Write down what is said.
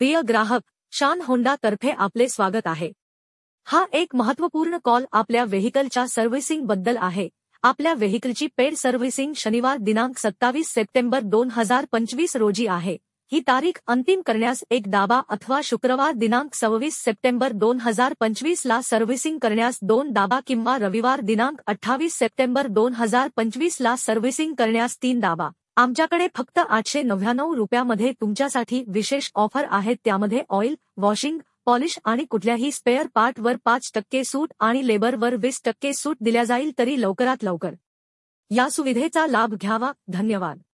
प्रिय ग्राहक, शान होंडा तर्फे आपले स्वागत आहे। हा एक महत्त्वपूर्ण कॉल आपल्या व्हेइकलच्या सर्व्हिसिंग बद्दल आहे। आपल्या व्हेइकलची पेड सर्व्हिसिंग शनिवार दिनांक 27 सप्टेंबर 2025 रोजी आहे। ही तारीख अंतिम करण्यास एक दाबा अथवा शुक्रवार दिनांक 26 सप्टेंबर 2025 ला सर्व्हिसिंग करण्यास 2 दाबा किंवा रविवार दिनांक 28 सप्टेंबर 2025 ला सर्व्हिसिंग करण्यास 3 दाबा। आमच्याकडे फक्त 899 रुपयामध्ये तुमच्यासाठी विशेष ऑफर आहेत, त्यामध्ये ऑइल, वॉशिंग, पॉलिश आणि कुठल्याही स्पेअर पार्टवर 5% सूट आणि लेबरवर 20% सूट दिल्या जाईल, तरी लवकरात लवकर या सुविधेचा लाभ घ्यावा। धन्यवाद।